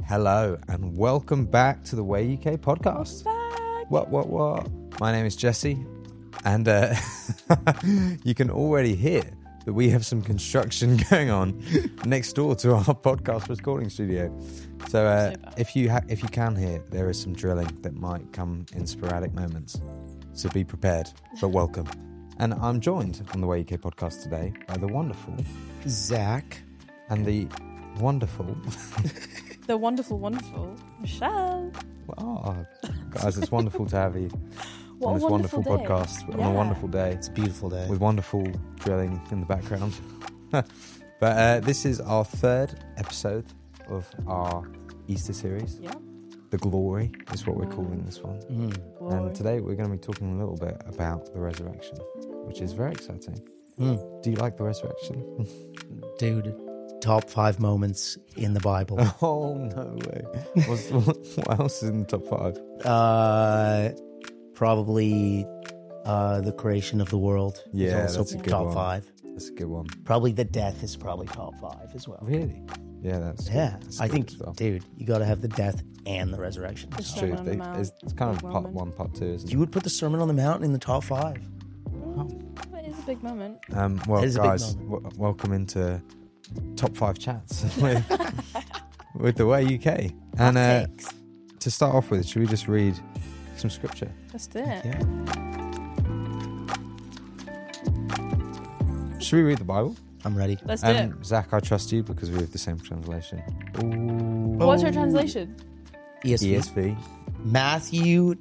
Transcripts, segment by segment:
Hello and welcome back to the Way UK podcast. What? My name is Jesse, and you can already hear that we have some construction going on next door to our podcast recording studio. So if you can hear, there is some drilling that might come in sporadic moments. So be prepared, but welcome. And I'm joined on the Way UK podcast today by the wonderful Zach and the wonderful the wonderful Michelle. Oh, guys, it's wonderful to have you on this wonderful day. podcast on a wonderful day. It's a beautiful day. With wonderful drilling in the background. But this is our third episode of our Easter series. Yeah. The Glory is what we're calling this one. Mm. And today we're going to be talking a little bit about the resurrection, which is very exciting. Do you like the resurrection? Dude, top 5 moments in the Bible. Oh, no way. What else is in the top 5? Probably the creation of the world. Yeah, is also that's a good top one. 5. That's a good one. Probably the death is probably top 5 as well. Really? Yeah, that's good. That's I good think, as well. dude, you got to have the death and the resurrection. It's True. Sermon on the Mount. It's kind of part Overwhelming. 1, part 2, isn't it? You would put the Sermon on the Mount in the top 5. That is a big moment. Well, It is a big guys, moment. welcome into Top 5 Chats with the Way UK. And Takes. to start off with, should we just read some scripture? Let's do it. Yeah. Should we read the Bible? I'm ready. Let's do it. Zach, I trust you because we have the same translation. What's your translation? ESV. ESV. Matthew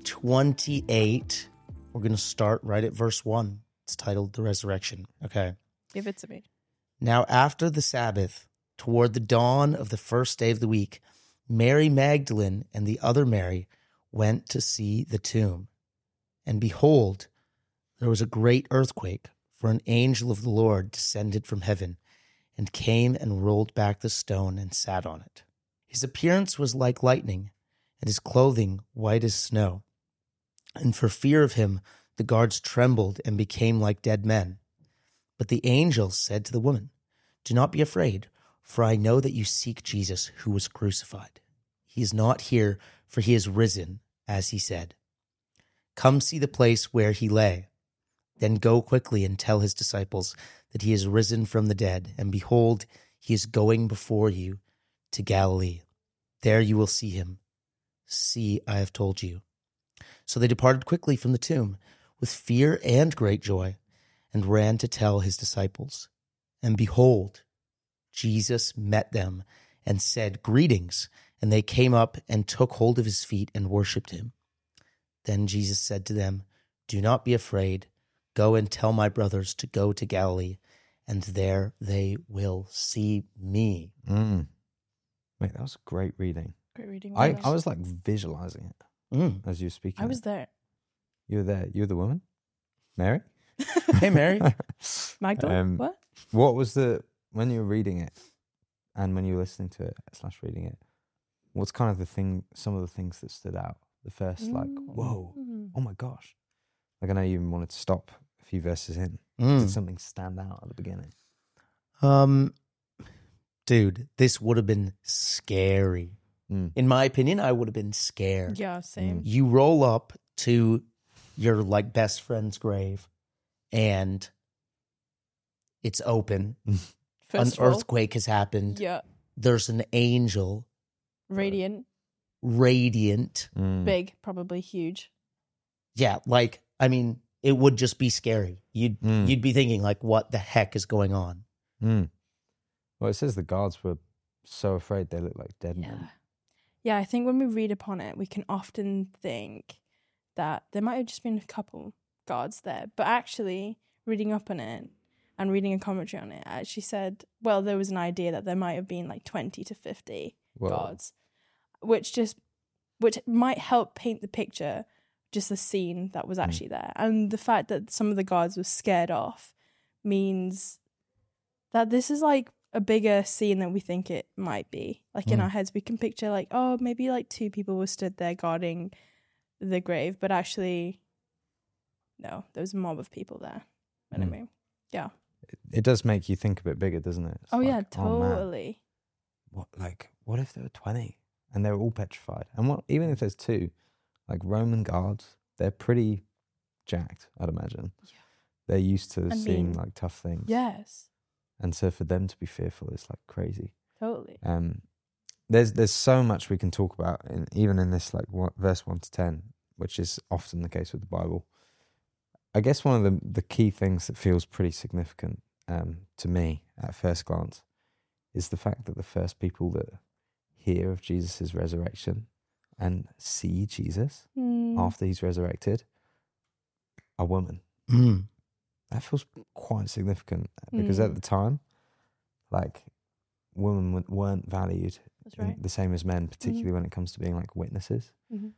28. We're going to start right at verse 1. It's titled The Resurrection. Okay. Give it to me. Now, after the Sabbath, toward the dawn of the first day of the week, Mary Magdalene and the other Mary went to see the tomb. And behold, there was a great earthquake, for an angel of the Lord descended from heaven and came and rolled back the stone and sat on it. His appearance was like lightning, and his clothing white as snow. And for fear of him, the guards trembled and became like dead men. But the angel said to the woman, "Do not be afraid, for I know that you seek Jesus who was crucified. He is not here, for he is risen, as he said. Come see the place where he lay. Then go quickly and tell his disciples that he is risen from the dead, and behold, he is going before you to Galilee. There you will see him. See, I have told you." So they departed quickly from the tomb with fear and great joy, and ran to tell his disciples. And behold, Jesus met them and said, "Greetings." And they came up and took hold of his feet and worshipped him. Then Jesus said to them, "Do not be afraid. Go and tell my brothers to go to Galilee, and there they will see me." Wait, that was a great reading. Great reading. I was like visualizing it as you were speaking. I was there. You were there. You were the woman? Mary? Hey, Mary. Magdalene? What? What was when you were reading it and when you were listening to it / reading it, what's kind of some of the things that stood out? The first, whoa, oh my gosh. Like, I know you even wanted to stop a few verses in. Did something stand out at the beginning? Dude, this would have been scary. In my opinion, I would have been scared. Yeah, same. You roll up to your best friend's grave and it's open. First An of all, earthquake has happened. yeah, There's an angel, radiant, radiant. big, probably huge. Yeah, it would just be scary. You'd be thinking what the heck is going on? Well, it says the guards were so afraid they looked like dead men. Yeah, I think when we read upon it, we can often think that there might have just been a couple guards there. But actually, reading up on it and reading a commentary on it, I actually said, well, there was an idea that there might have been 20 to 50 Whoa. guards, which might help paint the picture, just the scene that was actually there. And the fact that some of the guards were scared off means that this is a bigger scene than we think it might be. In our heads, we can picture maybe 2 people were stood there guarding the grave, but actually, no, there was a mob of people there. Anyway, yeah. It does make you think a bit bigger, doesn't it? It's Oh yeah, man, totally. what if there were 20? and they're all petrified. And even if there's two, like Roman guards, they're pretty jacked, I'd imagine. Yeah. They're used to seeing like tough things. Yes. And so for them to be fearful is like crazy. Totally. There's so much we can talk about, even in this like verse 1 to 10, which is often the case with the Bible. I guess one of the key things that feels pretty significant to me at first glance is the fact that the first people that hear of Jesus' resurrection and see Jesus after he's resurrected are women. That feels quite significant because at the time, like, women weren't valued the same as men, particularly when it comes to being like witnesses,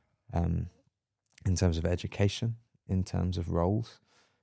in terms of education, in terms of roles.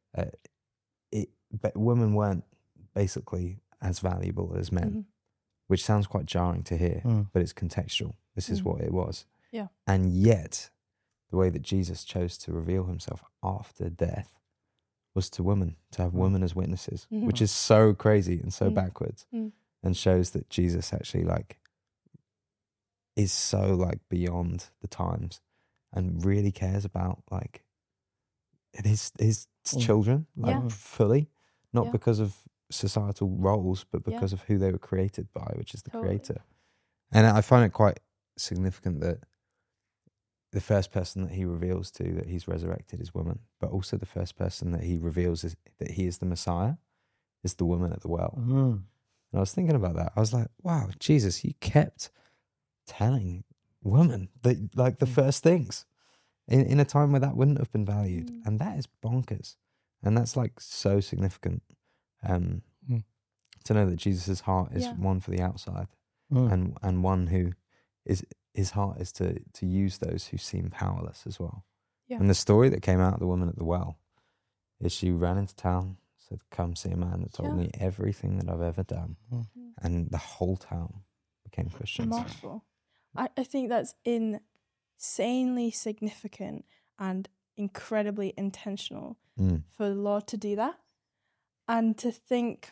But women weren't basically as valuable as men, which sounds quite jarring to hear, but it's contextual. This is what it was. Yeah. And yet, the way that Jesus chose to reveal himself after death was to women, to have women as witnesses, which is so crazy and so backwards, and shows that Jesus actually like is so like beyond the times and really cares about like his children, like fully, not because of societal roles, but because of who they were created by, which is the Creator. And I find it quite significant that the first person that he reveals to that he's resurrected is woman, but also the first person that he reveals is that he is the Messiah is the woman at the well. And I was thinking about that. I was like, wow, Jesus, you kept telling women that like the first things in a time where that wouldn't have been valued. And that is bonkers. And that's like so significant to know that Jesus' heart is one for the outside and one who is, his heart is to use those who seem powerless as well. Yeah. And the story that came out of the woman at the well is she ran into town, said, come see a man that told me everything that I've ever done. And the whole town became Christians. Remarkable. I think that's insanely significant and incredibly intentional for the Lord to do that. And to think,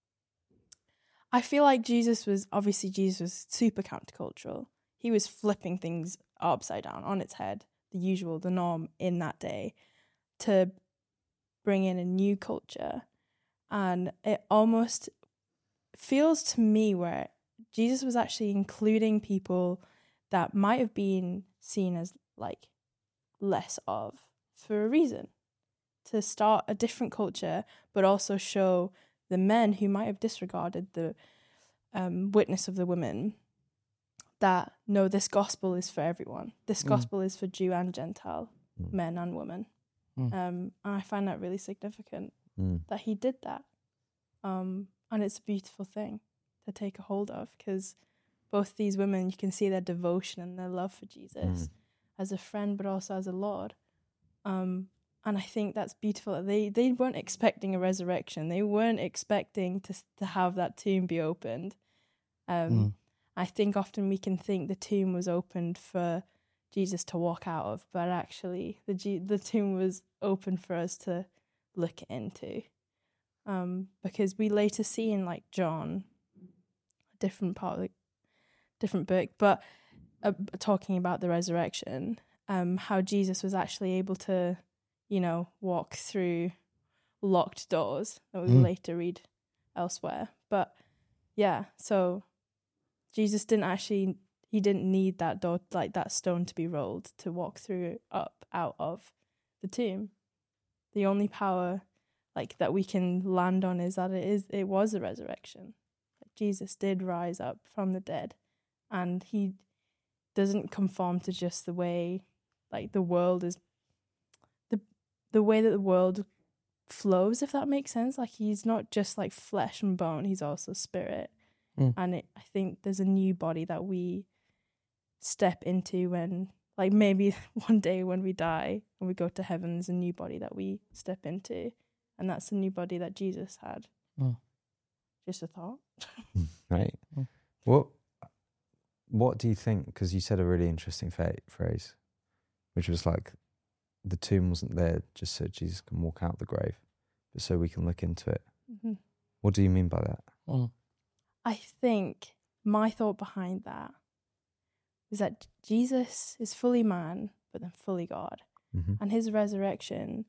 I feel like Jesus was super countercultural. He was flipping things upside down, on its head, the norm in that day, to bring in a new culture. And it almost feels to me where Jesus was actually including people that might have been seen as like less of for a reason, to start a different culture, but also show the men who might have disregarded the witness of the women that, no, this gospel is for everyone. This gospel is for Jew and Gentile, men and women. And I find that really significant that he did that. And it's a beautiful thing to take a hold of, because both these women, you can see their devotion and their love for Jesus as a friend, but also as a Lord. And I think that's beautiful. They weren't expecting a resurrection. They weren't expecting to have that tomb be opened. I think often we can think the tomb was opened for Jesus to walk out of, but actually the tomb was open for us to look into. Because we later see in like John, a different book, but talking about the resurrection, how Jesus was actually able to, walk through locked doors that we later read elsewhere. But yeah, so Jesus he didn't need that door, like that stone, to be rolled to walk through out of the tomb. The only power like that we can land on is that it was a resurrection. Jesus did rise up from the dead, and he doesn't conform to just the way like the world is, the way that the world flows, if that makes sense. Like, he's not just like flesh and bone, he's also spirit. And I think there's a new body that we step into when, like, maybe one day when we die and we go to heaven, there's a new body that we step into, and that's the new body that Jesus had. Just a thought. Right. What do you think? Because you said a really interesting phrase, which was like, the tomb wasn't there just so Jesus can walk out the grave, but so we can look into it. What do you mean by that? I think my thought behind that is that Jesus is fully man, but then fully God. Mm-hmm. And his resurrection,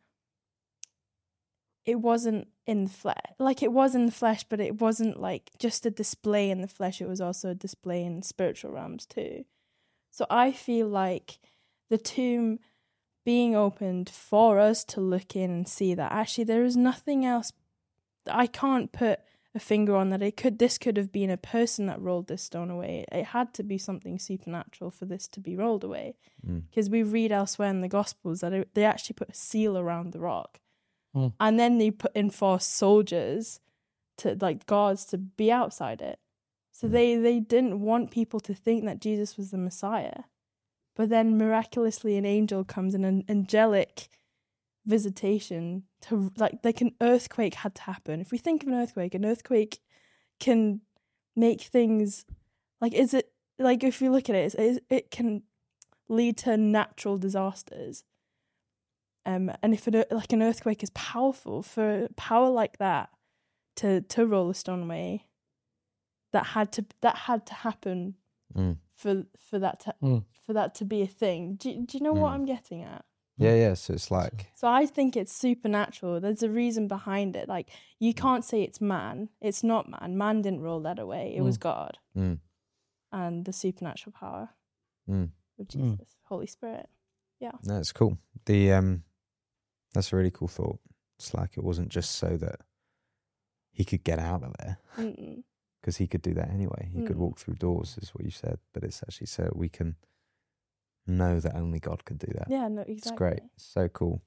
it wasn't in the flesh. Like, it was in the flesh, but it wasn't like just a display in the flesh. It was also a display in spiritual realms too. So I feel like the tomb being opened for us to look in and see that actually there is nothing else. I can't put a finger on that. This could have been a person that rolled this stone away. It had to be something supernatural for this to be rolled away. Because we read elsewhere in the Gospels that they actually put a seal around the rock. And then they put in forced soldiers to, like, guards to be outside it. So they didn't want people to think that Jesus was the Messiah. But then miraculously an angel comes in, an angelic visitation to, like an earthquake had to happen. If we think of an earthquake can make things, like, is it, like, if you look at it, it can lead to natural disasters. And if an earthquake is powerful, for power like that to roll a stone away, that had to happen for that to be a thing. Do you know what I'm getting at? Yeah. So it's like, so I think it's supernatural. There's a reason behind it. Like, you can't say it's man. It's not man. Man didn't roll that away. It was God and the supernatural power of Jesus, Holy Spirit. Yeah, that's cool. That's a really cool thought. It's like it wasn't just so that he could get out of there, because he could do that anyway. He could walk through doors, is what you said, but it's actually so we can know that only God could do that. Yeah, no, exactly. It's great. So cool.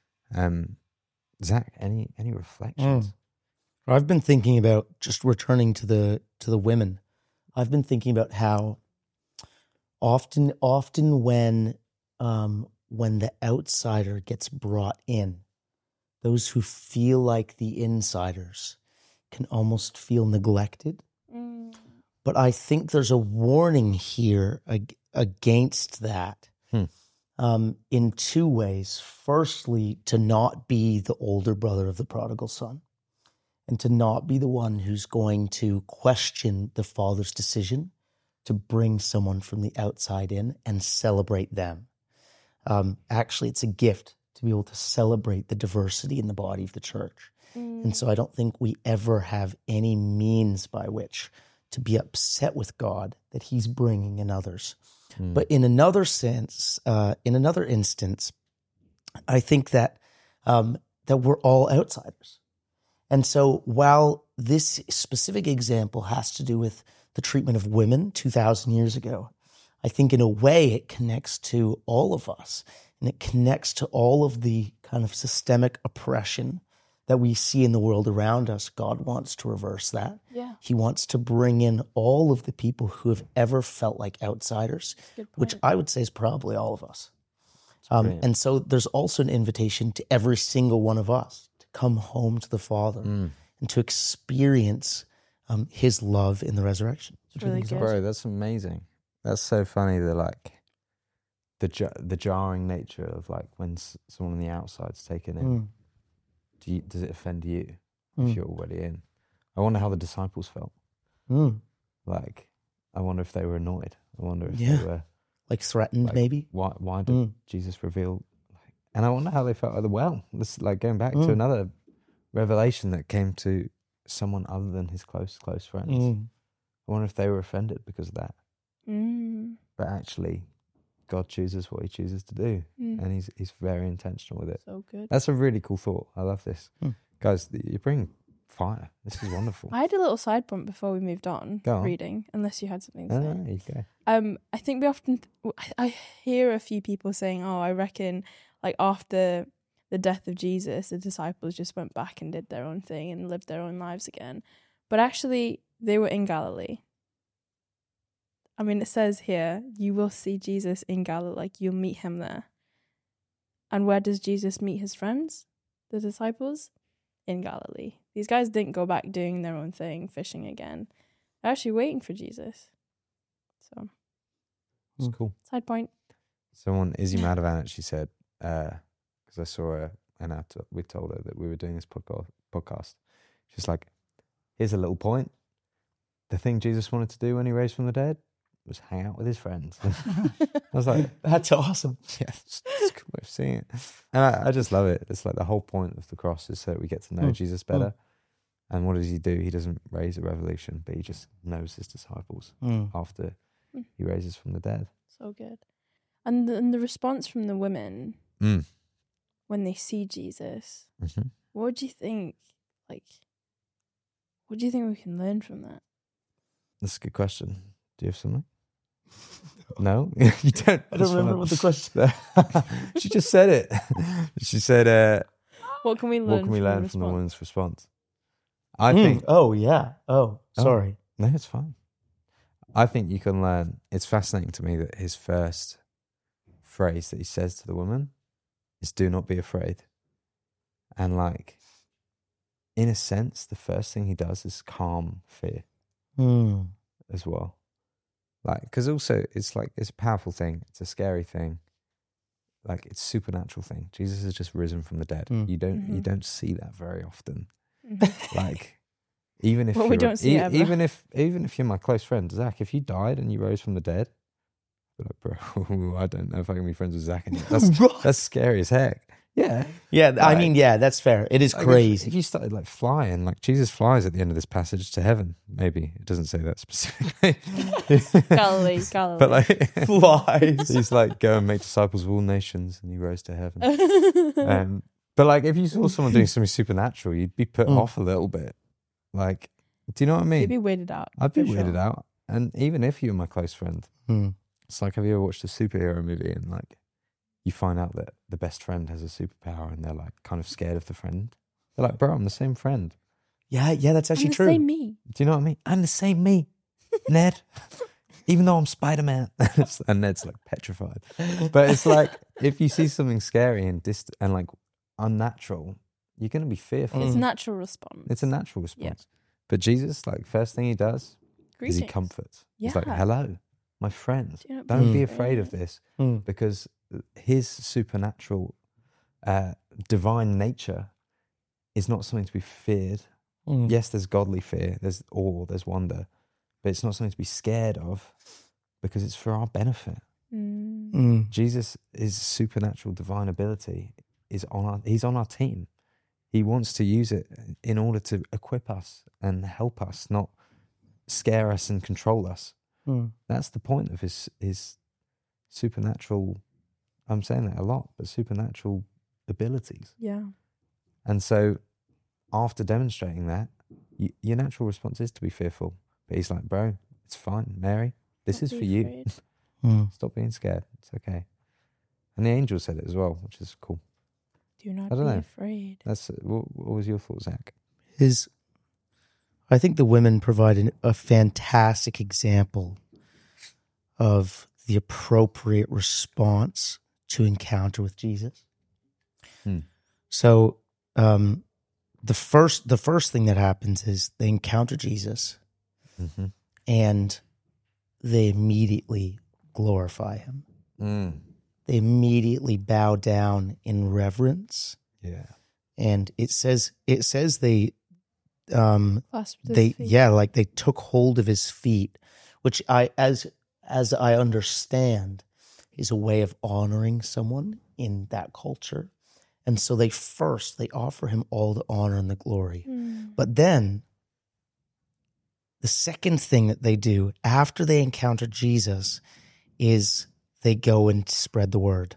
Zach, any reflections? I've been thinking about, just returning to the women. I've been thinking about how often when the outsider gets brought in, those who feel like the insiders can almost feel neglected. But I think there's a warning here against that in two ways. Firstly, to not be the older brother of the prodigal son, and to not be the one who's going to question the father's decision to bring someone from the outside in and celebrate them. Actually, it's a gift to be able to celebrate the diversity in the body of the church. And so I don't think we ever have any means by which to be upset with God that he's bringing in others. But in another sense, in another instance, I think that that we're all outsiders. And so while this specific example has to do with the treatment of women 2,000 years ago, I think in a way it connects to all of us, and it connects to all of the kind of systemic oppression that we see in the world around us. God wants to reverse that. Yeah. He wants to bring in all of the people who have ever felt like outsiders, which I would say is probably all of us. And so there's also an invitation to every single one of us to come home to the Father and to experience his love in the resurrection. It's really good. Bro, that's amazing. That's so funny, that like the jarring nature of, like, when someone on the outside's taken in. Does it offend you if you're already in? I wonder how the disciples felt. Like, I wonder if they were annoyed. I wonder if they were, like, threatened, like, maybe. Why did Jesus reveal? And I wonder how they felt. Well, this is like going back to another revelation that came to someone other than his close friends. I wonder if they were offended because of that. But actually, God chooses what he chooses to do, and he's very intentional with it. So good. That's a really cool thought. I love this. Guys, you bring fire. This is wonderful. I had a little side point before we moved on, Go on. reading, unless you had something to say. No, you go. I think we often, I hear a few people saying, oh, I reckon, like, after the death of Jesus, the disciples just went back and did their own thing and lived their own lives again. But actually, they were in Galilee. I mean, it says here, you will see Jesus in Galilee, like, you'll meet him there. And where does Jesus meet his friends, the disciples? In Galilee. These guys didn't go back doing their own thing, fishing again. They're actually waiting for Jesus. So, It's cool. side point. Someone, Izzy Madavan, actually said, because I saw her and we told her that we were doing this podcast. She's like, here's a little point. The thing Jesus wanted to do when he raised from the dead, was hang out with his friends. I was like, That's awesome. yeah, it's a good way of seeing it. And I just love it. It's like the whole point of the cross is so that we get to know Jesus better. And what does he do? He doesn't raise a revolution, but he just knows his disciples after he raises from the dead. So good. And the response from the women when they see Jesus, what do you think? Like, what do you think we can learn from that? That's a good question. Do you have something? No? You don't? I don't remember what the question. She just said it. She said, What can we learn from the woman's response? I think... Oh, yeah. Oh, sorry. No, it's fine. I think you can learn... It's fascinating to me that his first phrase that he says to the woman is, do not be afraid. And like, in a sense, the first thing he does is calm fear as well. Like, because also it's like, it's a powerful thing. It's a scary thing. Like, it's a supernatural thing. Jesus has just risen from the dead. You don't see that very often. Like, even if we don't see it ever. even if you're my close friend Zach, if you died and you rose from the dead, I'd be like, bro, I don't know if I can be friends with Zach anymore. That's scary as heck. Yeah. Yeah, I mean, yeah, that's fair. It is Like, crazy. If you started like flying, like Jesus flies at the end of this passage to heaven. Maybe it doesn't say that specifically. Galilee. But like Flies. he's like, go and make disciples of all nations, and he rose to heaven. But like, if you saw someone doing something supernatural, you'd be put off a little bit. Like, do you know what I mean? You'd be weirded out. I'd be for weirded sure. out. And even if you're my close friend, it's like, have you ever watched a superhero movie and like you find out that the best friend has a superpower and they're like kind of scared of the friend? They're like, bro, I'm the same friend. Yeah, that's actually true. Same me. Do you know what I mean? I'm the same me, Ned. Even though I'm Spider-Man. And Ned's like petrified. But it's like, if you see something scary and and like unnatural, you're going to be fearful. It's a natural response. It's a natural response. Yeah. But Jesus, like, first thing he does is he Greetings. comforts. He's Yeah. like, hello, my friend. Do not Don't be be afraid of this, because his supernatural, divine nature is not something to be feared. Yes, there's godly fear, there's awe, there's wonder, but it's not something to be scared of because it's for our benefit. Jesus, his supernatural divine ability is he's on our team. He wants to use it in order to equip us and help us, not scare us and control us. That's the point of his supernatural, I'm saying that a lot, but supernatural abilities. Yeah. And so after demonstrating that, your natural response is to be fearful. But he's like, bro, it's fine, Mary. This is for you. Stop being scared. It's okay. And the angel said it as well, which is cool. Do not I don't be know. afraid. That's what was your thought, Zach? I think the women provided a fantastic example of the appropriate response to encounter with Jesus. So the first thing that happens is they encounter Jesus and they immediately glorify him. They immediately bow down in reverence. Yeah. And it says they Clasped his feet. like they took hold of his feet, which as I understand is a way of honoring someone in that culture. And so they offer him all the honor and the glory. But then the second thing that they do after they encounter Jesus is they go and spread the word.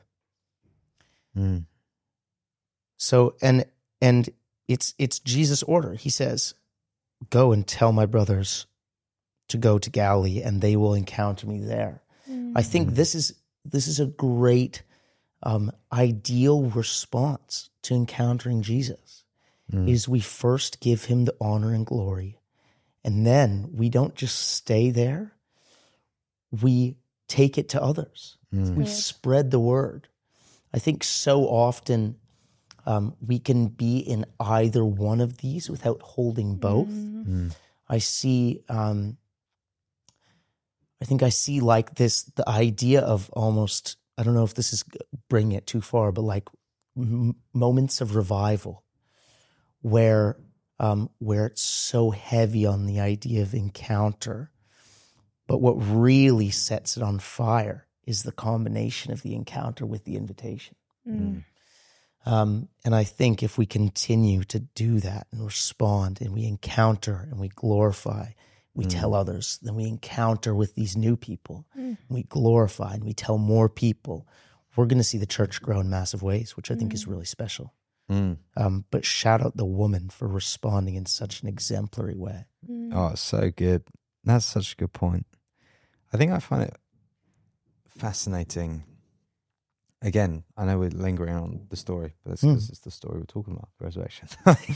So, and it's Jesus' order. He says, go and tell my brothers to go to Galilee and they will encounter me there. I think this is a great ideal response to encountering Jesus. Is we first give him the honor and glory, and then we don't just stay there. We take it to others. We spread the word. I think so often we can be in either one of these without holding both. I see, I think I see like this, the idea of almost, I don't know if this is bringing it too far, but like moments of revival where it's so heavy on the idea of encounter But what really sets it on fire is the combination of the encounter with the invitation. And I think if we continue to do that and respond and we encounter and we glorify, we tell others, then we encounter with these new people, we glorify and we tell more people, we're going to see the church grow in massive ways, which I think is really special. But shout out the woman for responding in such an exemplary way. Oh, it's so good. That's such a good point. I think I find it fascinating. Again, I know we're lingering on the story, but that's because it's the story we're talking about, the resurrection.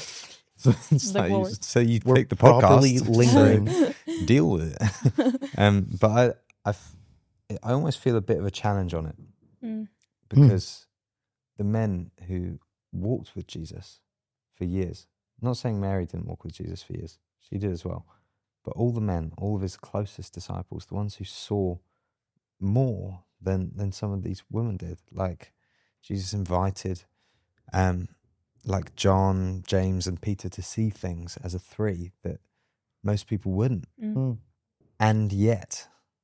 So you We're take the properly podcast, lingering. so deal with it. But I almost feel a bit of a challenge on it because the men who walked with Jesus for years, I'm not saying Mary didn't walk with Jesus for years, she did as well, but all the men, all of his closest disciples, the ones who saw more than some of these women did, like Jesus invited like John, James and Peter to see things as a three that most people wouldn't. And yet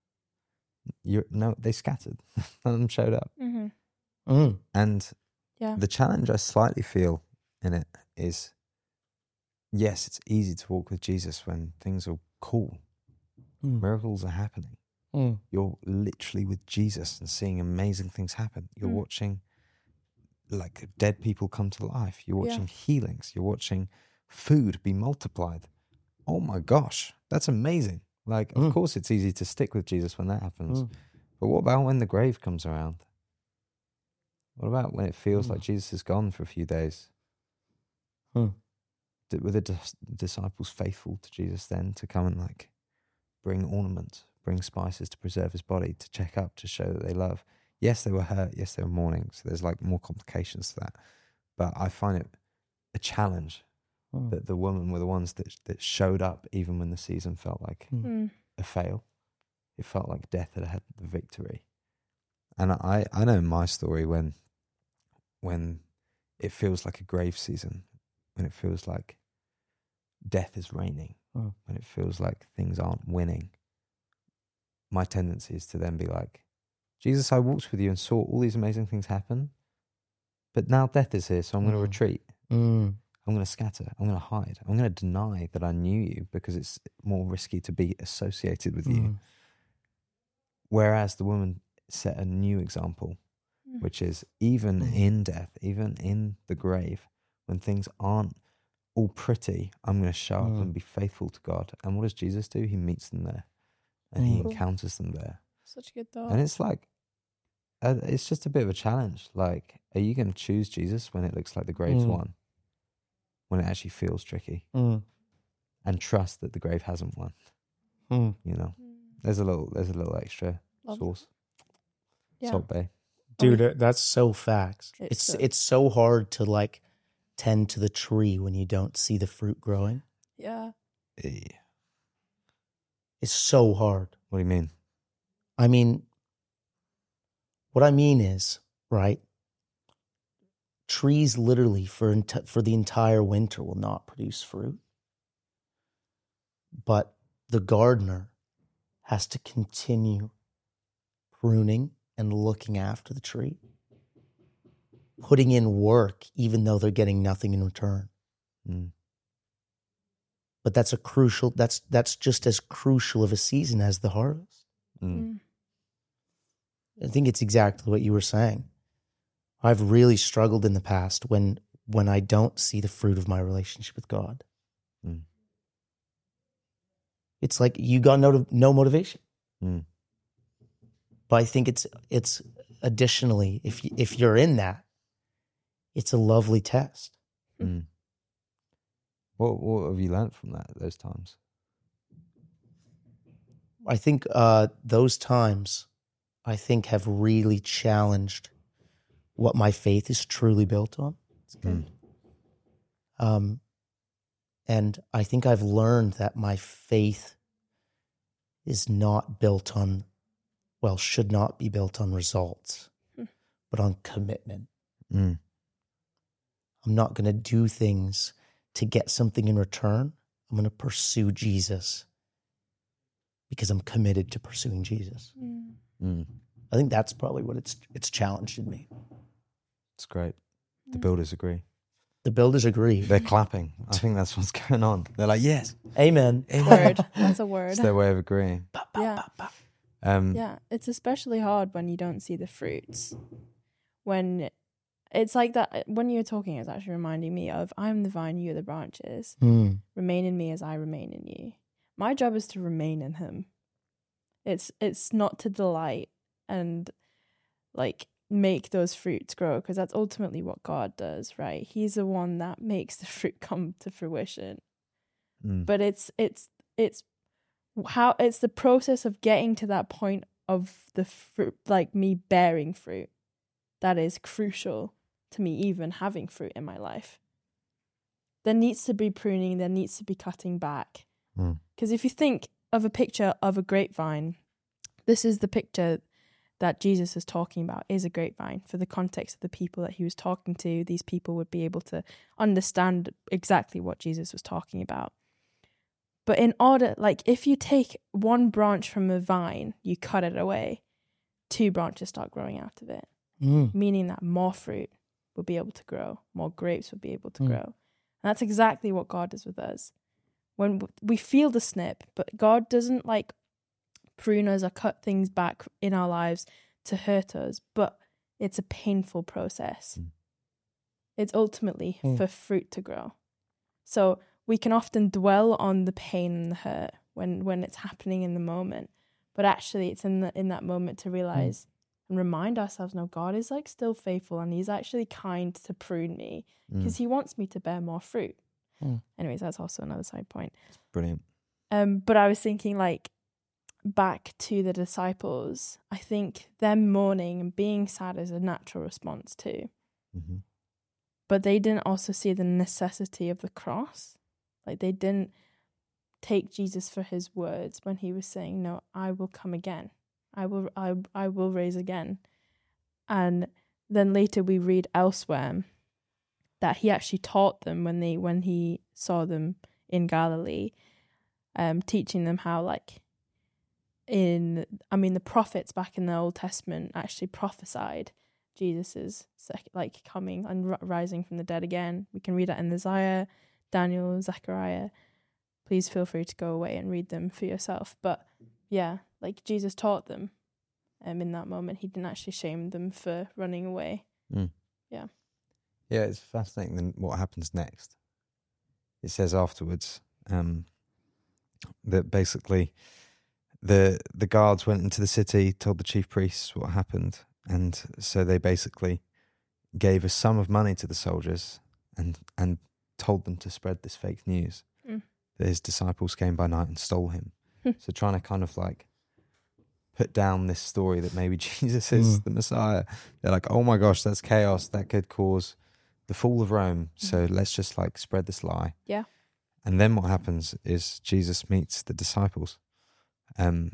they scattered. None of them showed up. And the challenge I slightly feel in it is, yes, it's easy to walk with Jesus when things are cool. Miracles are happening. You're literally with Jesus and seeing amazing things happen. You're watching like dead people come to life. You're watching healings. You're watching food be multiplied. Oh my gosh, that's amazing. Like, of course it's easy to stick with Jesus when that happens. But what about when the grave comes around? What about when it feels like Jesus is gone for a few days? Were the disciples faithful to Jesus then to come and like bring ornaments, bring spices to preserve his body, to check up, to show that they love? Yes, they were hurt. Yes, they were mourning. So there's like more complications to that. But I find it a challenge that the women were the ones that showed up even when the season felt like a fail. It felt like death had the victory. And I know my story when it feels like a grave season, when it feels like death is reigning, when it feels like things aren't winning. My tendency is to then be like, Jesus, I walked with you and saw all these amazing things happen, but now death is here, so I'm going to retreat. I'm going to scatter. I'm going to hide. I'm going to deny that I knew you because it's more risky to be associated with you. Whereas the woman set a new example, which is even in death, even in the grave, when things aren't all pretty, I'm going to show up and be faithful to God. And what does Jesus do? He meets them there and he encounters them there. Such a good thought. And it's like, it's just a bit of a challenge. Like, are you going to choose Jesus when it looks like the grave's won? When it actually feels tricky? And trust that the grave hasn't won? You know, there's a little extra sauce. Salt Bay. Dude, that's so facts. It's so hard to like tend to the tree when you don't see the fruit growing. Yeah. It's so hard. What do you mean? I mean, what I mean is, right, trees literally for the entire winter will not produce fruit. But the gardener has to continue pruning and looking after the tree, putting in work even though they're getting nothing in return. But that's just as crucial of a season as the harvest. I think it's exactly what you were saying. I've really struggled in the past when I don't see the fruit of my relationship with God. It's like you got no motivation. But I think it's additionally, if you're in that, it's a lovely test. What have you learned from those times? I think those times, I think, have really challenged what my faith is truly built on. It's good. And I think I've learned that my faith is not built on, should not be built on results, but on commitment. I'm not going to do things to get something in return. I'm going to pursue Jesus because I'm committed to pursuing Jesus. Mm. I think that's probably what it's challenged in me. It's great. The builders agree. The builders agree. They're clapping. I think that's what's going on. They're like, yes. Amen. Word. That's a word. It's their way of agreeing. Yeah. Yeah. It's especially hard when you don't see the fruits. When it's like that, when you were talking, it's actually reminding me of, I'm the vine, you're the branches. Remain in me as I remain in you. My job is to remain in him. It's not to delight and like make those fruits grow, because that's ultimately what God does, right? He's the one that makes the fruit come to fruition. But it's how it's the process of getting to that point of the fruit, like me bearing fruit, that is crucial to me even having fruit in my life. There needs to be pruning, there needs to be cutting back. Because if you think of a picture of a grapevine, this is the picture that Jesus is talking about, is a grapevine. For the context of the people that he was talking to, these people would be able to understand exactly what Jesus was talking about. But in order, like if you take one branch from a vine, you cut it away, 2 branches start growing out of it, meaning that more fruit will be able to grow, more grapes will be able to grow. And that's exactly what God does with us. When we feel the snip, but God doesn't like prune us or cut things back in our lives to hurt us, but it's a painful process. It's ultimately for fruit to grow. So we can often dwell on the pain and the hurt when it's happening in the moment, but actually it's in that moment to realize and remind ourselves, no, God is like still faithful and he's actually kind to prune me because he wants me to bear more fruit. Anyways, that's also another side point. Brilliant. But I was thinking, like, back to the disciples, I think them mourning and being sad is a natural response too. But they didn't also see the necessity of the cross. Like, they didn't take Jesus for his words when he was saying, no, I will come again. I will raise again. And then later we read elsewhere that he actually taught them when he saw them in Galilee, teaching them how, like, the prophets back in the Old Testament actually prophesied Jesus's like coming and rising from the dead again. We can read that in Isaiah, Daniel, Zechariah. Please feel free to go away and read them for yourself. But yeah, like Jesus taught them in that moment. He didn't actually shame them for running away. Yeah, it's fascinating then what happens next. It says afterwards that basically the guards went into the city, told the chief priests what happened, and so they basically gave a sum of money to the soldiers and told them to spread this fake news that his disciples came by night and stole him. So trying to kind of like put down this story that maybe Jesus is the Messiah. They're like, oh my gosh, that's chaos. That could cause the fall of Rome. So let's just like spread this lie. Yeah. And then what happens is Jesus meets the disciples. Is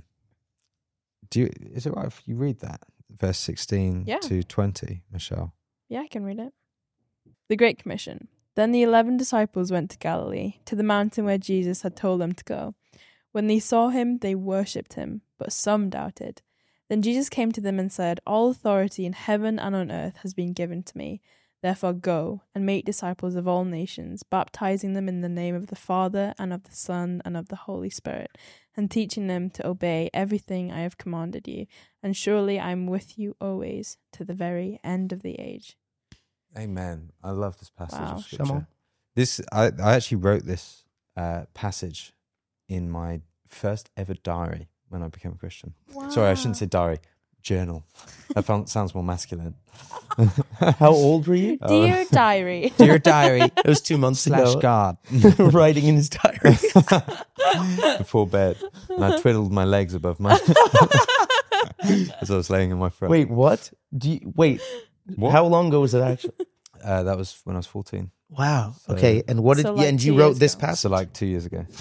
it right if you read that? Verse 16 to 20, Michelle. Yeah, I can read it. The Great Commission. Then the 11 disciples went to Galilee, to the mountain where Jesus had told them to go. When they saw him, they worshipped him, but some doubted. Then Jesus came to them and said, all authority in heaven and on earth has been given to me. Therefore go and make disciples of all nations, baptizing them in the name of the Father and of the Son and of the Holy Spirit, and teaching them to obey everything I have commanded you. And surely I am with you always to the very end of the age. Amen. I love this passage of scripture. Shamo. I actually wrote this passage in my first ever diary when I became a Christian. Wow. Sorry, I shouldn't say diary. Journal. That sounds more masculine. How old were you? Dear diary. Dear diary. It was 2 months / ago. God. Writing in his diary. Before bed. And I twiddled my legs above my... as I was laying in my front. Wait, what? What? How long ago was it actually? That was when I was 14. Wow. So- Okay, and what did So, like, and 2 you wrote years this ago. passage? So like 2 years ago.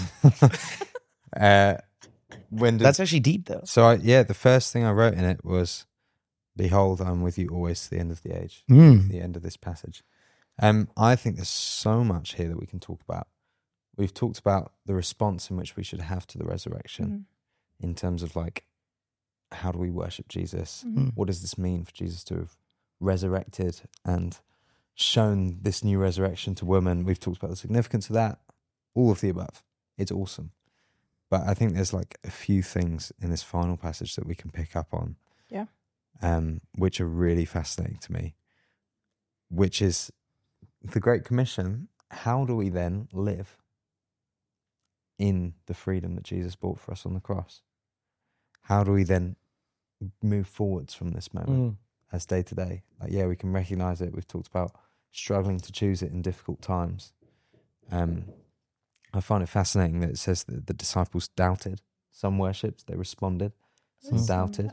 When did... That's actually deep though. So the first thing I wrote in it was, behold, I'm with you always to the end of the age. The end of this passage. I think there's so much here that we can talk about. We've talked about the response in which we should have to the resurrection. in terms of like, how do we worship Jesus? Mhm. What does this mean for Jesus to have resurrected and shown this new resurrection to women? We've talked about the significance of that, all of the above. It's awesome. But I think there's like a few things in this final passage that we can pick up on. Yeah. Which are really fascinating to me, which is the Great Commission. How do we then live in the freedom that Jesus bought for us on the cross? How do we then move forwards from this moment as day to day? Like, yeah, we can recognize it. We've talked about struggling to choose it in difficult times. I find it fascinating that it says that the disciples doubted. Some worshipped, they responded. Some doubted.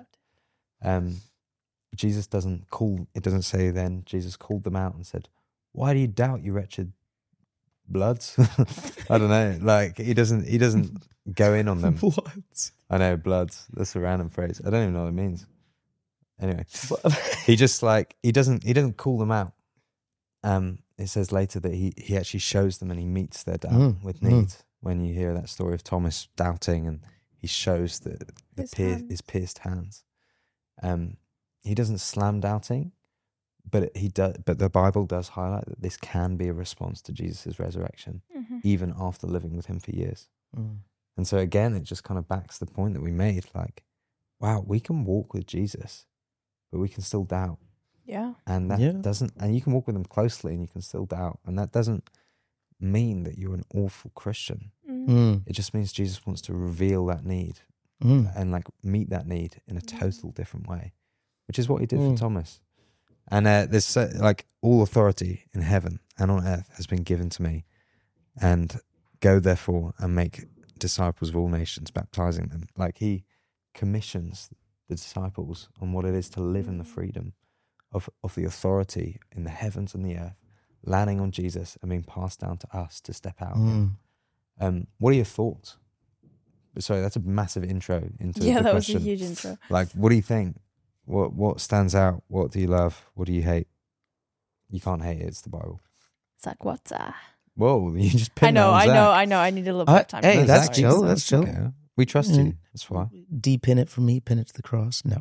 Jesus doesn't say then, Jesus called them out and said, "Why do you doubt, you wretched bloods?" I don't know. Like, he doesn't go in on them. Bloods. I know, bloods. That's a random phrase. I don't even know what it means. Anyway, he just like, he doesn't call them out. It says later that he actually shows them and he meets their doubt with need. When you hear that story of Thomas doubting and he shows his pierced hands. He doesn't slam doubting, but the Bible does highlight that this can be a response to Jesus' resurrection, even after living with him for years. And so again, it just kind of backs the point that we made, like, wow, we can walk with Jesus, but we can still doubt. Yeah. And that doesn't, and you can walk with him closely and you can still doubt. And that doesn't mean that you're an awful Christian. It just means Jesus wants to reveal that need and like meet that need in a total different way, which is what he did for Thomas. And there's like, all authority in heaven and on earth has been given to me, and go therefore and make disciples of all nations, baptizing them. Like, he commissions the disciples on what it is to live in the freedom of the authority in the heavens and the earth, landing on Jesus and being passed down to us to step out. What are your thoughts? Sorry, that's a massive intro into the that question. was a huge intro. Like, what do you think? What stands out? What do you love? What do you hate? You can't hate it. It's the Bible. Zach, what's Whoa, you just I pinned know. that on Zach. I need a little bit of time. Hey, to that's sorry. chill. That's chill. Okay. We trust you. That's fine. Depin it from me, pin it to the cross. No.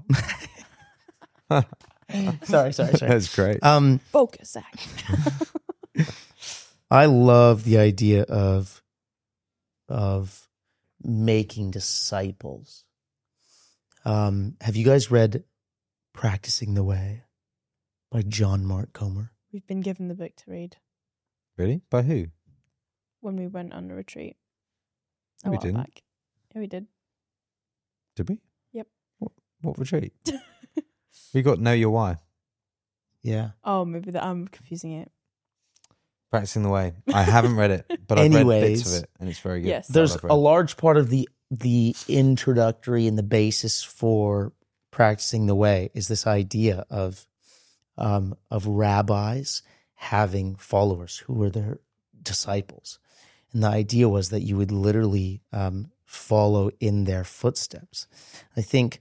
sorry. That's great. Focus, Zach. I love the idea of making disciples. Have you guys read Practicing the Way by John Mark Comer? We've been given the book to read Really? By who? when we went on a retreat. No, we while didn't. back. Yeah, we did. Did we? Yep. What retreat? We got Know Your Why. Yeah. Oh, maybe I'm confusing it. Practicing the Way. I haven't read it, but I've read bits of it, and it's very good. Yes. There's I've read. a large part of the introductory and the basis for Practicing the Way is this idea of rabbis having followers who were their disciples. And the idea was that you would literally follow in their footsteps. I think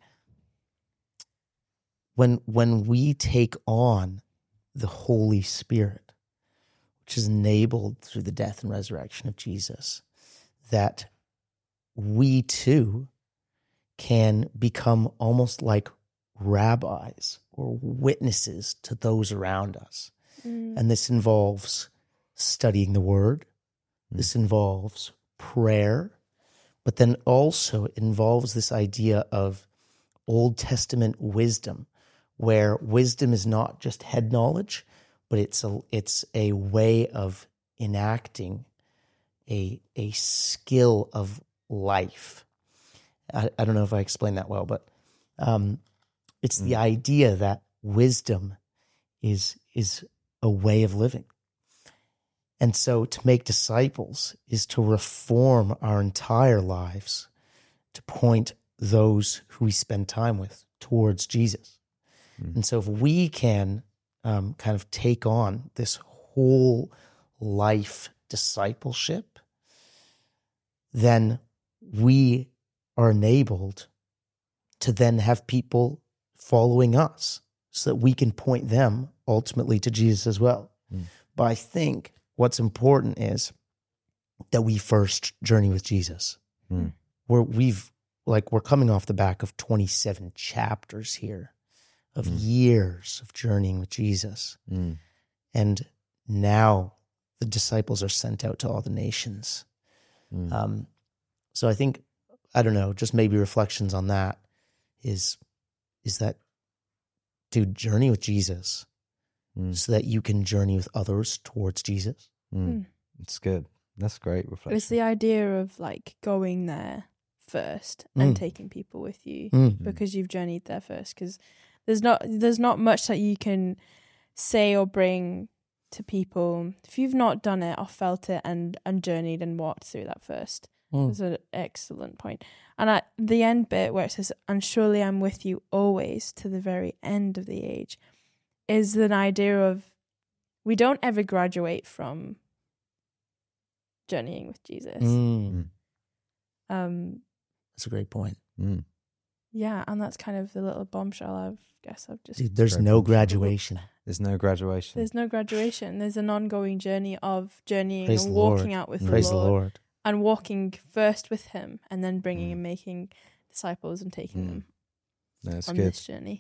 when we take on the Holy Spirit, which is enabled through the death and resurrection of Jesus, that we too can become almost like rabbis or witnesses to those around us. And this involves studying the word. This involves prayer, but then also involves this idea of Old Testament wisdom, where wisdom is not just head knowledge, but it's a way of enacting a skill of life. I don't know if I explained that well, but it's the idea that wisdom is a way of living. And so to make disciples is to reform our entire lives, to point those who we spend time with towards Jesus. And so if we can kind of take on this whole life discipleship, then we are enabled to then have people following us so that we can point them ultimately to Jesus as well. But I think what's important is that we first journey with Jesus, where we've like we're coming off the back of 27 chapters here of years of journeying with Jesus. And now the disciples are sent out to all the nations. So I think, I don't know, just maybe reflections on that is that, dude, journey with Jesus so that you can journey with others towards Jesus. It's good. That's great reflection. It's the idea of like going there first and taking people with you because you've journeyed there first. Because there's not much that you can say or bring to people if you've not done it or felt it and journeyed and walked through that first. That's an excellent point. And at the end bit where it says, "And surely I'm with you always to the very end of the age," is an idea of we don't ever graduate from journeying with Jesus. That's a great point. Yeah, and that's kind of the little bombshell I've just... Dude, there's no graduation. There's no graduation. There's no graduation. There's an ongoing journey of journeying Praise and the walking Lord. out with Praise the the Lord. and walking first with him and then bringing and making disciples and taking them That's on good. this journey.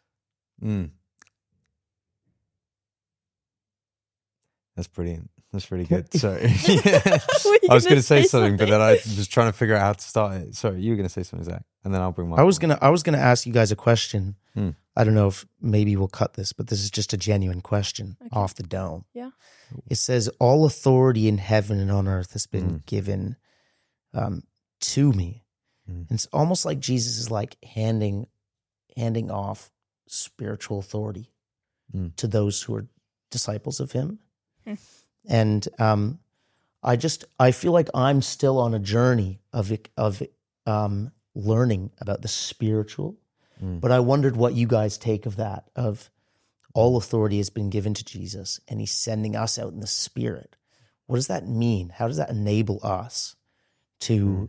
That's brilliant. That's really good. Sorry. Were you I was going gonna to say say something, but something? then I was trying to figure out how to start it. Sorry, you were going to say something, Zach, and then I'll bring my. I was gonna ask you guys a question. Hmm. I don't know if maybe we'll cut this, but this is just a genuine question Okay. off the dome. Yeah. It says, "All authority in heaven and on earth has been given to me." And it's almost like Jesus is like handing off spiritual authority to those who are disciples of him. And I feel like I'm still on a journey of learning about the spiritual. But I wondered what you guys take of that, of all authority has been given to Jesus and he's sending us out in the spirit. What does that mean? How does that enable us to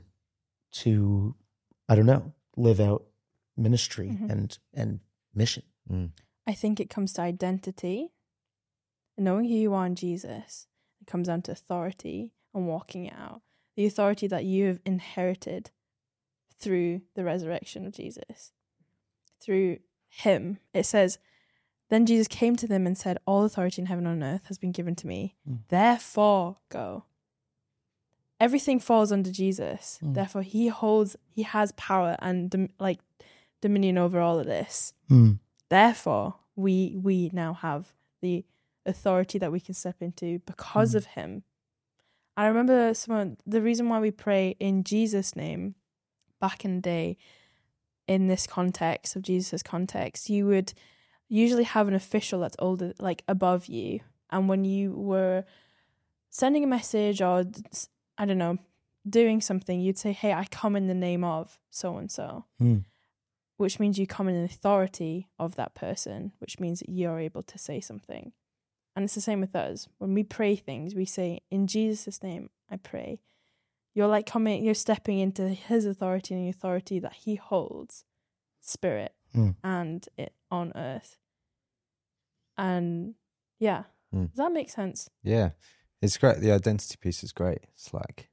I don't know, live out ministry and mission? I think it comes to identity, knowing who you are in Jesus. It comes down to authority and walking it out. The authority that you have inherited through the resurrection of Jesus. Through him. It says, "Then Jesus came to them and said, 'All authority in heaven and on earth has been given to me. Therefore go.'" Everything falls under Jesus. Therefore he has power and dominion over all of this. Therefore we now have the authority that we can step into because of him. I remember the reason why we pray in Jesus' name back in the day, in this context of Jesus' context, you would usually have an official that's older, like above you. And when you were sending a message or, I don't know, doing something, you'd say, "Hey, I come in the name of so-and-so," which means you come in the authority of that person, which means that you're able to say something. And it's the same with us. When we pray things, we say, "In Jesus' name, I pray." You're stepping into his authority and the authority that he holds, spirit and it on earth. And yeah, does that make sense? Yeah, it's great. The identity piece is great. It's like,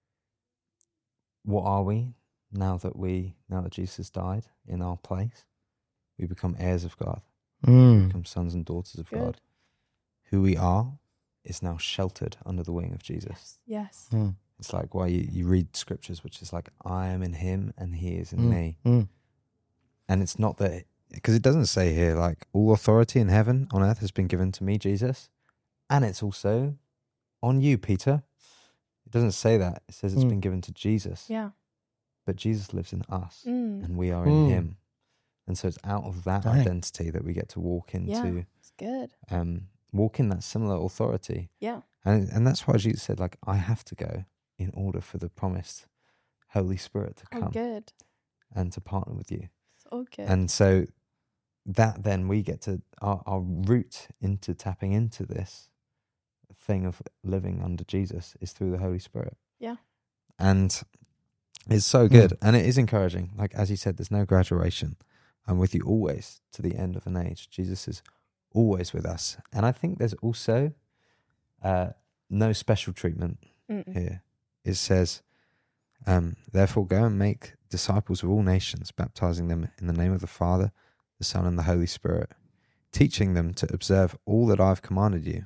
what are we now that Jesus died in our place? We become heirs of God. We become sons and daughters of God. Who we are is now sheltered under the wing of Jesus. Yes. It's like why you read scriptures, which is like, I am in him and he is in me. And it's not that, because it doesn't say here, like, all authority in heaven, on earth has been given to me, Jesus. And it's also on you, Peter. It doesn't say that. It says it's been given to Jesus. Yeah. But Jesus lives in us and we are in him. And so it's out of that identity that we get to walk into. Yeah, it's good. Walk in that similar authority. Yeah. And that's why Jesus said, like, I have to go in order for the promised Holy Spirit to come Good. and to partner with you. So good. And so that then we get to, our route into tapping into this thing of living under Jesus is through the Holy Spirit. Yeah. And it's so good. And it is encouraging. Like, as he said, there's no graduation. I'm with you always to the end of an age. Jesus is always with us. And I think there's also no special treatment here. It says, therefore go and make disciples of all nations, baptizing them in the name of the Father, the Son, and the Holy Spirit, teaching them to observe all that I've commanded you.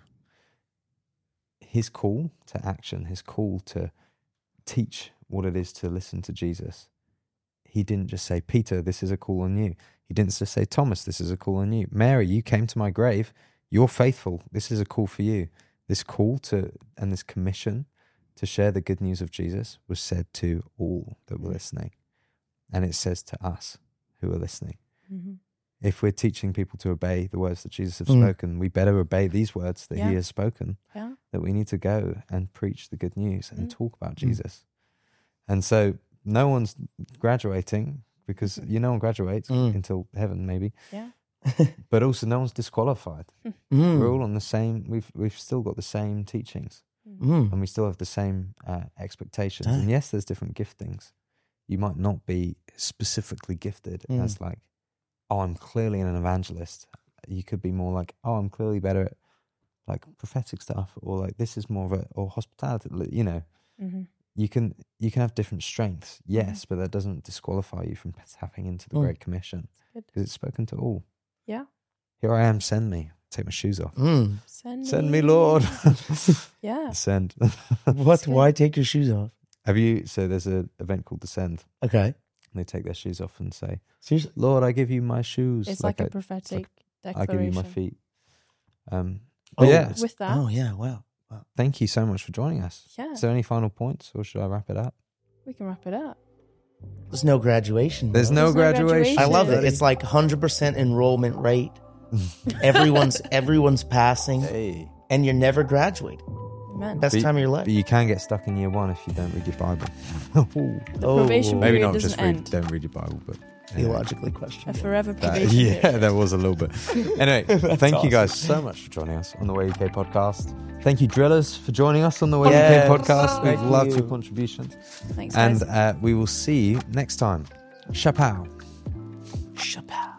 His call to action, his call to teach what it is to listen to Jesus. He didn't just say, Peter, this is a call on you. He didn't just say, Thomas, this is a call on you. Mary, you came to my grave. You're faithful. This is a call for you. This call to, and this commission to share the good news of Jesus was said to all that were listening. And it says to us who are listening. Mm-hmm. If we're teaching people to obey the words that Jesus has spoken, we better obey these words that he has spoken. Yeah. That we need to go and preach the good news and talk about Jesus. And so no one's graduating, because no one graduates until heaven maybe. Yeah. But also no one's disqualified. We're all on the same, we've still got the same teachings. And we still have the same expectations. And yes, there's different giftings. You might not be specifically gifted as like, oh, I'm clearly an evangelist. You could be more like, oh, I'm clearly better at like prophetic stuff, or like this is more of a, or hospitality, you know. You can have different strengths, yes, but that doesn't disqualify you from tapping into the Great Commission, because it's spoken to all. Yeah. Here I am, send me. Take my shoes off. Send me, Lord. Yeah. Descend. What? Why take your shoes off? Have you? So there's an event called Descend. Okay. And they take their shoes off and say, seriously? Lord, I give you my shoes. It's like a prophetic declaration. I give you my feet. But yeah. With that. Oh, yeah. Wow. Thank you so much for joining us. Yeah. Is there any final points, or should I wrap it up? We can wrap it up. There's no graduation. There's no graduation. I love it. It's like 100% enrollment rate. Everyone's passing, and you're never graduating. Amen. Best time of your life. But you can get stuck in year one if you don't read your Bible. The probation maybe period not doesn't just end. don't read your Bible, but theologically questionable. A forever probation period. Yeah, there was a little bit. Anyway, thank you guys so much for joining us on the Way UK podcast. Thank you, Drillers, for joining us on the Way UK podcast. We've loved your contributions. Thanks, guys. And we will see you next time. Chapow. Chapow.